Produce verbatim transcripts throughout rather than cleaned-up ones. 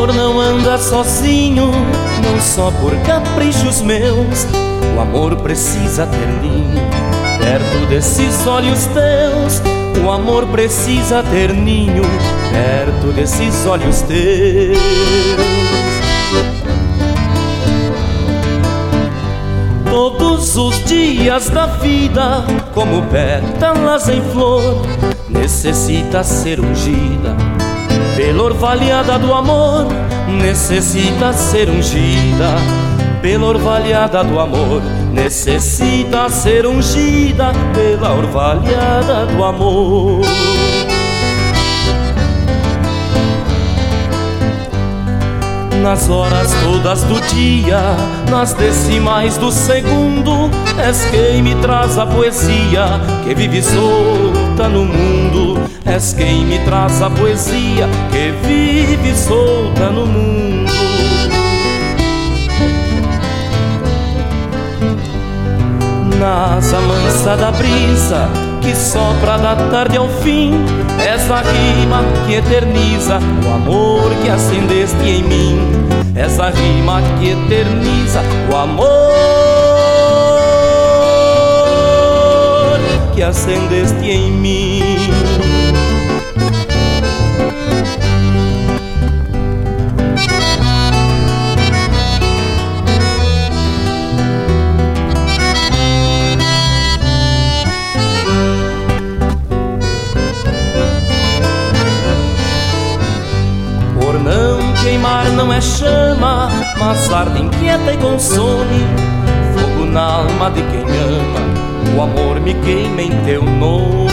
amor não anda sozinho, não só por caprichos meus. O amor precisa ter ninho perto desses olhos teus. O amor precisa ter ninho perto desses olhos teus. Todos os dias da vida, como pétalas em flor, necessita ser ungida pela orvalhada do amor. Necessita ser ungida pela orvalhada do amor. Necessita ser ungida pela orvalhada do amor. Nas horas todas do dia, nas decimais do segundo, és quem me traz a poesia que vive solta no mundo. És quem me traz a poesia que vive solta no mundo. Na asa mansa da brisa que sopra da tarde ao fim, és a rima que eterniza o amor que acendeste em mim. És a rima que eterniza o amor que acendeste em mim. Queimar não é chama, mas arde, inquieta e consome. Fogo na alma de quem ama, o amor me queima em teu nome.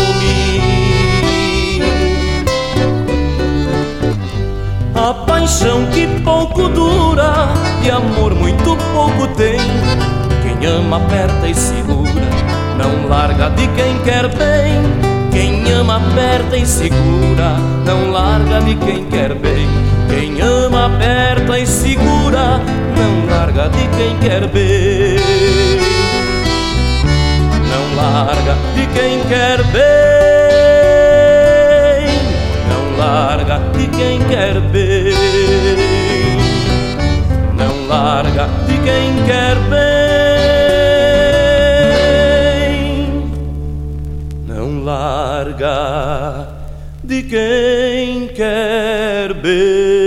A paixão que pouco dura, de amor muito pouco tem. Quem ama aperta e segura, não larga de quem quer bem. Quem ama aperta e segura, não larga de quem quer bem. Quem ama aperta e segura, não larga de quem quer bem. Não larga de quem quer bem. Não larga de quem quer bem. Não larga de quem quer bem. Não larga de quem quer bem.